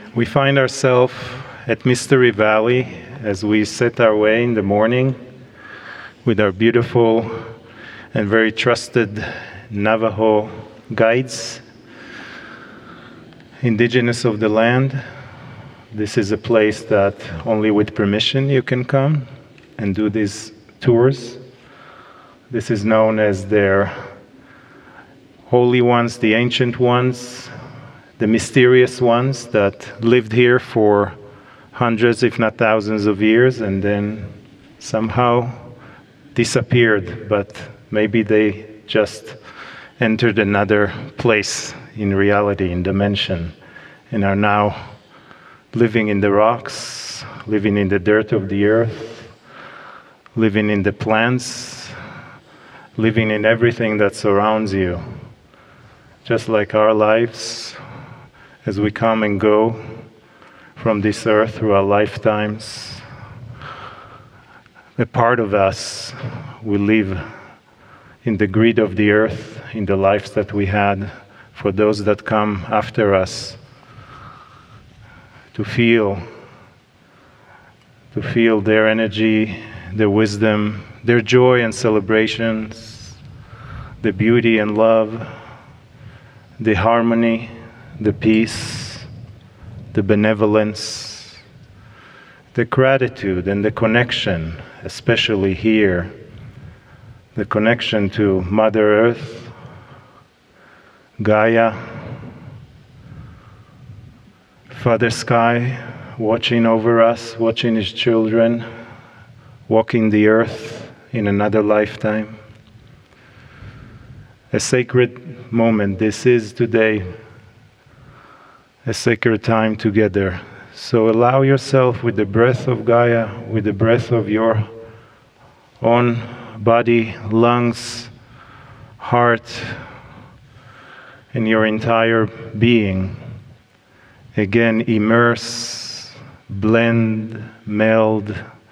We find ourselves at Mystery Valley as we set our way in the morning with our beautiful and very trusted Navajo guides, indigenous of the land. This is a place that only with permission you can come and do these tours. This is known as their holy ones, the ancient ones, the mysterious ones that lived here for hundreds, if not thousands of years, and then somehow disappeared. But maybe they just entered another place in reality, in dimension, and are now living in the rocks, living in the dirt of the earth, living in the plants, living in everything that surrounds you. Just like our lives, as we come and go from this earth through our lifetimes, a part of us will live in the greed of the earth, in the lives that we had, for those that come after us, to feel their energy, their wisdom, their joy and celebrations, the beauty and love, the harmony, the peace, the benevolence, the gratitude and the connection, especially here, the connection to Mother Earth, Gaia, Father Sky, watching over us, watching his children, walking the earth in another lifetime. A sacred moment. This is today a sacred time together. So allow yourself with the breath of Gaia, with the breath of your own body, lungs, heart, and your entire being. Again, immerse, blend, meld,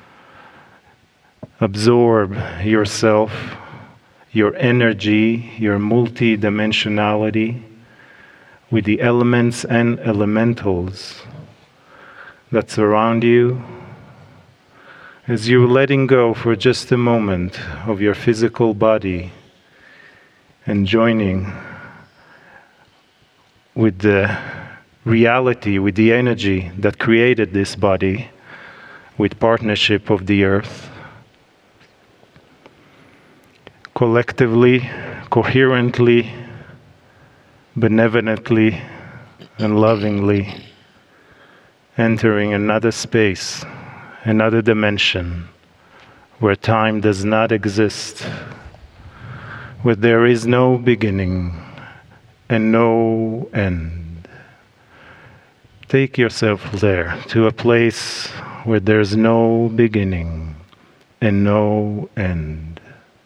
absorb yourself, your energy, your multi-dimensionality with the elements and elementals that surround you. As you're letting go for just a moment of your physical body and joining with the reality, with the energy that created this body, with partnership of the earth, collectively, coherently, benevolently, and lovingly entering another space, another dimension where time does not exist, where there is no beginning and no end. Take yourself there to a place where there's no beginning and no end.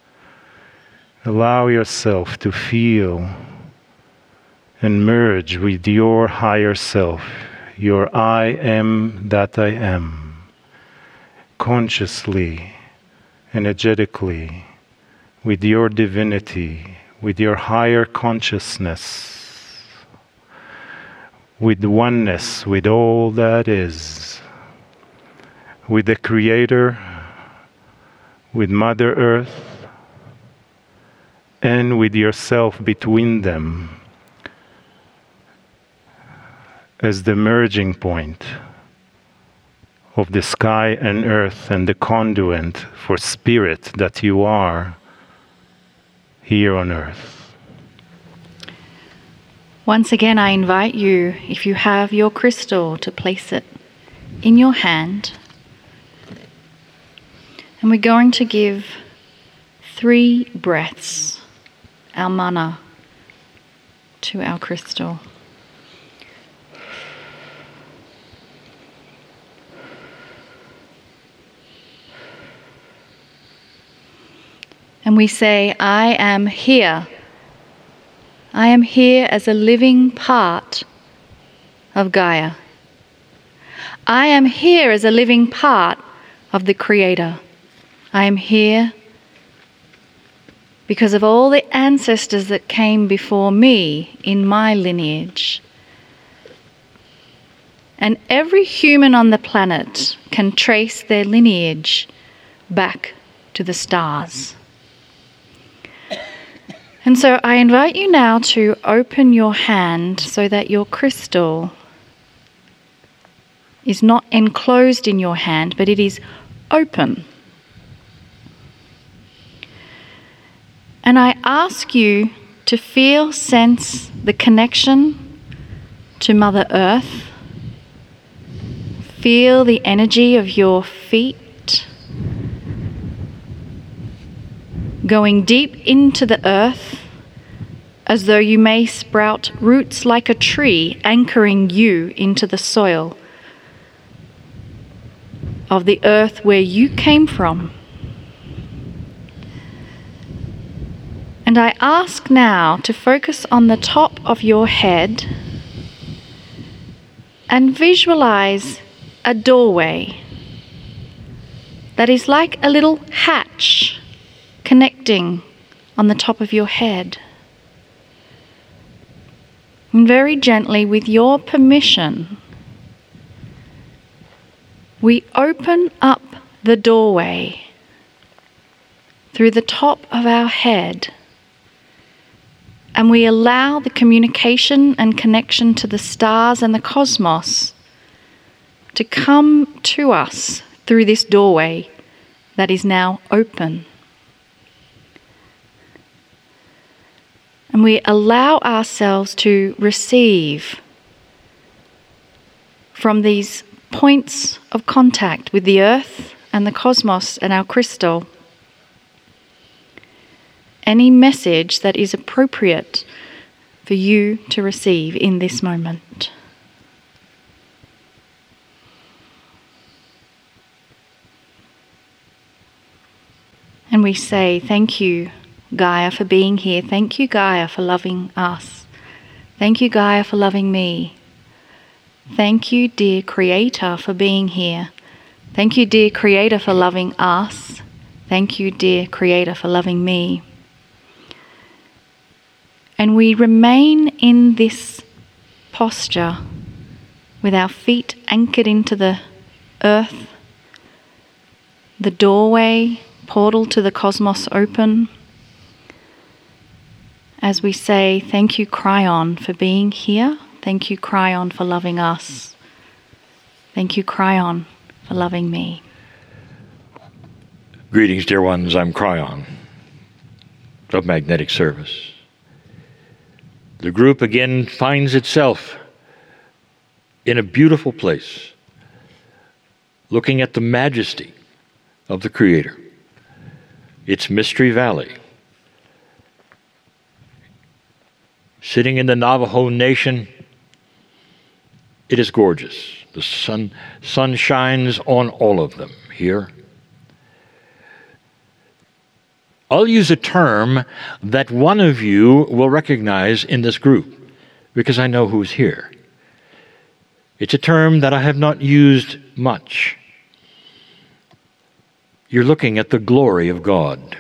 Allow yourself to feel and merge with your higher self, your I am that I am, consciously, energetically, with your divinity, with your higher consciousness, with oneness, with all that is, with the Creator, with Mother Earth, and with yourself between them as the merging point of the sky and earth and the conduit for spirit that you are here on earth. Once again, I invite you, if you have your crystal, to place it in your hand. And we're going to give 3 breaths, our mana, to our crystal. And we say, I am here. I am here as a living part of Gaia. I am here as a living part of the Creator. I am here because of all the ancestors that came before me in my lineage. And every human on the planet can trace their lineage back to the stars. And so I invite you now to open your hand so that your crystal is not enclosed in your hand, but it is open. And I ask you to feel, sense the connection to Mother Earth. Feel the energy of your feet going deep into the earth, as though you may sprout roots like a tree, anchoring you into the soil of the earth where you came from. And I ask now to focus on the top of your head and visualize a doorway that is like a little hatch connecting on the top of your head. And very gently, with your permission, we open up the doorway through the top of our head, and we allow the communication and connection to the stars and the cosmos to come to us through this doorway that is now open. And we allow ourselves to receive from these points of contact with the earth and the cosmos and our crystal any message that is appropriate for you to receive in this moment. And we say, thank you, Gaia, for being here. Thank you, Gaia, for loving us. Thank you, Gaia, for loving me. Thank you, dear Creator, for being here. Thank you, dear Creator, for loving us. Thank you, dear Creator, for loving me. And we remain in this posture with our feet anchored into the earth, the doorway, portal to the cosmos open, as we say, thank you, Cryon, for being here. Thank you, Cryon, for loving us. Thank you, Cryon, for loving me. Greetings, dear ones. I'm Cryon of Magnetic Service. The group again finds itself in a beautiful place, looking at the majesty of the Creator. It's Mystery Valley. Sitting in the Navajo Nation, it is gorgeous. The sun shines on all of them here. I'll use a term that one of you will recognize in this group, because I know who's here. It's a term that I have not used much. You're looking at the glory of God.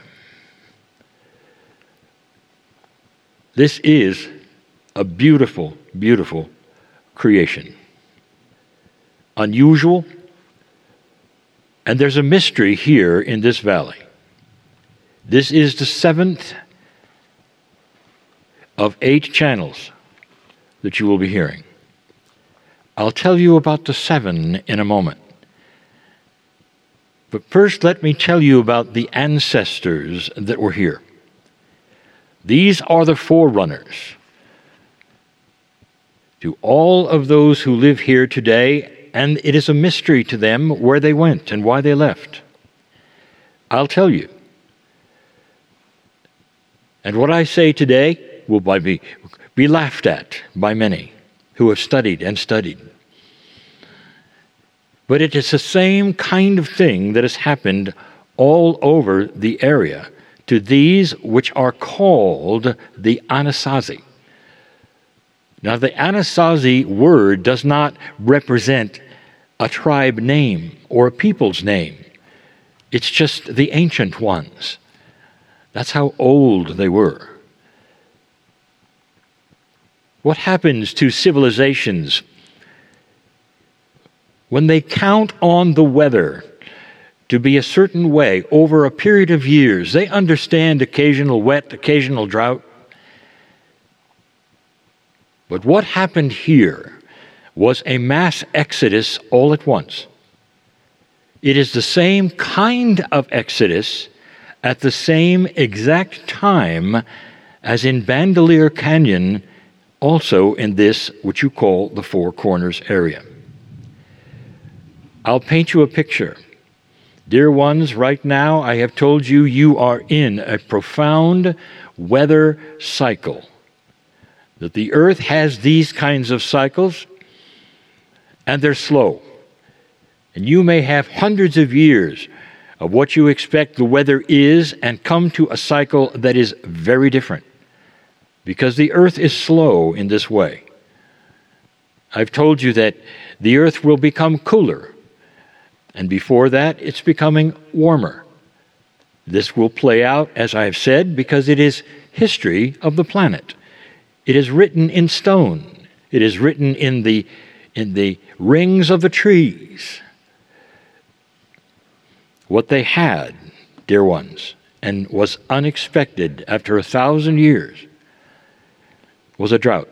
This is a beautiful, beautiful creation. Unusual, and there's a mystery here in this valley. This is the 7th of 8 channels that you will be hearing. I'll tell you about the 7 in a moment. But first, let me tell you about the ancestors that were here. These are the forerunners to all of those who live here today, and it is a mystery to them where they went and why they left. I'll tell you. And what I say today will be laughed at by many who have studied and studied. But it is the same kind of thing that has happened all over the area to these which are called the Anasazi. Now, the Anasazi word does not represent a tribe name or a people's name. It's just the ancient ones. That's how old they were. What happens to civilizations when they count on the weather to be a certain way over a period of years, they understand occasional wet, occasional drought. But what happened here was a mass exodus all at once. It is the same kind of exodus at the same exact time as in Bandelier Canyon, also in this, which you call the Four Corners area. I'll paint you a picture. Dear ones, right now I have told you you are in a profound weather cycle. That the earth has these kinds of cycles, and they're slow. And you may have hundreds of years of what you expect the weather is and come to a cycle that is very different. Because the earth is slow in this way. I've told you that the earth will become cooler. And before that, it's becoming warmer. This will play out, as I have said, because it is history of the planet. It is written in stone. It is written in the rings of the trees. What they had, dear ones, and was unexpected after 1,000 years, was a drought.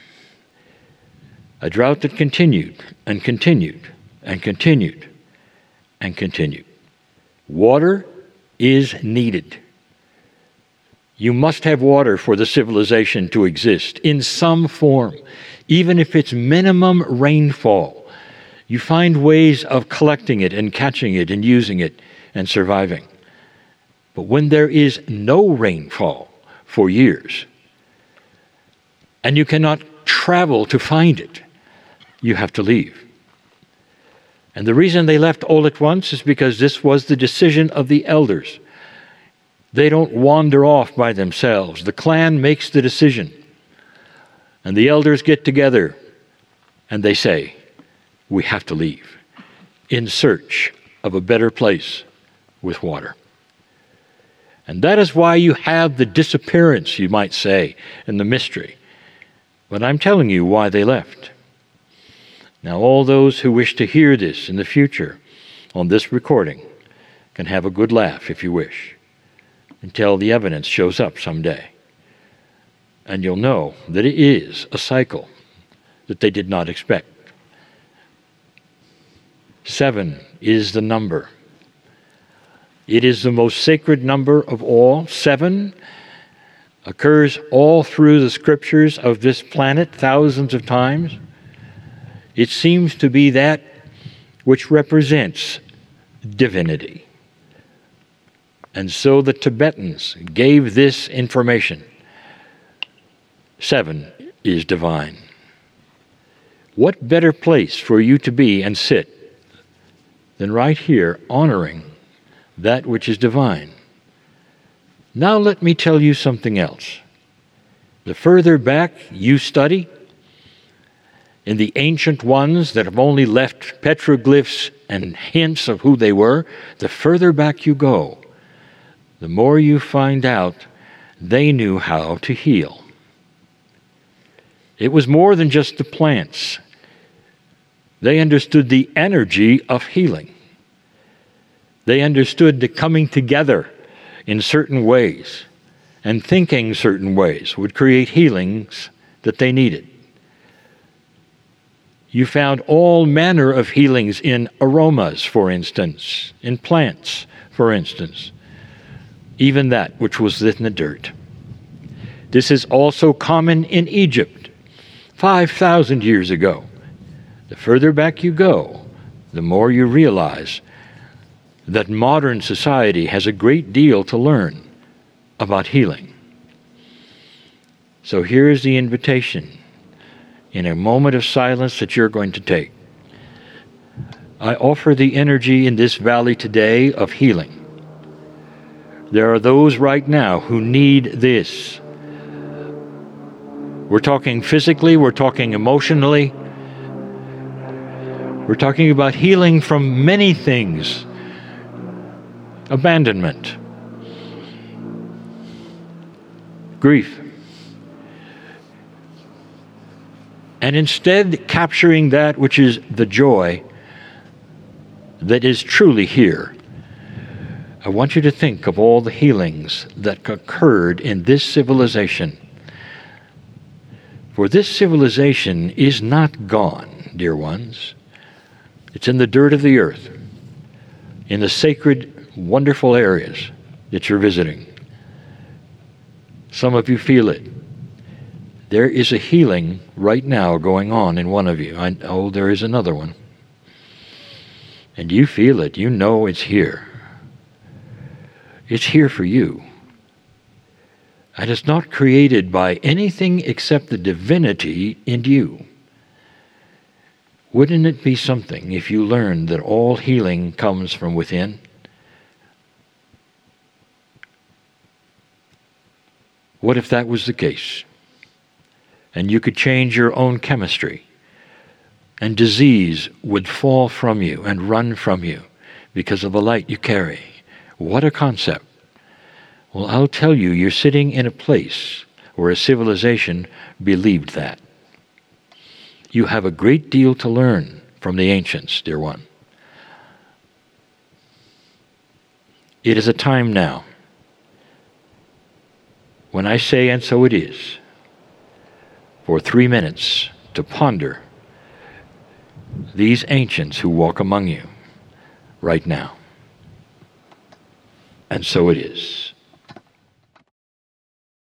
A drought that continued and continued and continued and continued. Water is needed. You must have water for the civilization to exist in some form, even if it's minimum rainfall. You find ways of collecting it and catching it and using it and surviving. But when there is no rainfall for years, and you cannot travel to find it, you have to leave. And the reason they left all at once is because this was the decision of the elders. They don't wander off by themselves. The clan makes the decision. And the elders get together and they say, we have to leave in search of a better place with water. And that is why you have the disappearance, you might say, and the mystery. But I'm telling you why they left. Now, all those who wish to hear this in the future on this recording can have a good laugh if you wish, until the evidence shows up someday. And you'll know that it is a cycle that they did not expect. 7 is the number. It is the most sacred number of all. 7 occurs all through the scriptures of this planet thousands of times. It seems to be that which represents divinity. And so the Tibetans gave this information. 7 is divine. What better place for you to be and sit than right here honoring that which is divine? Now let me tell you something else. The further back you study, in the ancient ones that have only left petroglyphs and hints of who they were, the further back you go, the more you find out they knew how to heal. It was more than just the plants. They understood the energy of healing. They understood the coming together in certain ways and thinking certain ways would create healings that they needed. You found all manner of healings in aromas, for instance, in plants, for instance, even that which was in the dirt. This is also common in Egypt, 5,000 years ago. The further back you go, the more you realize that modern society has a great deal to learn about healing. So here is the invitation in a moment of silence that you're going to take. I offer the energy in this valley today of healing. There are those right now who need this. We're talking physically, we're talking emotionally. We're talking about healing from many things. Abandonment, grief. And instead capturing that which is the joy that is truly here, I want you to think of all the healings that occurred in this civilization. For this civilization is not gone, dear ones. It's in the dirt of the earth, in the sacred, wonderful areas that you're visiting. Some of you feel it. There is a healing right now going on in one of you. I know there is another one. And you feel it. You know it's here. It's here for you. And it's not created by anything except the divinity in you. Wouldn't it be something if you learned that all healing comes from within? What if that was the case? And you could change your own chemistry, and disease would fall from you and run from you because of the light you carry. What a concept. Well, I'll tell you, you're sitting in a place where a civilization believed that. You have a great deal to learn from the ancients, dear one. It is a time now when I say, and so it is, for 3 minutes to ponder these ancients who walk among you right now. And so it is.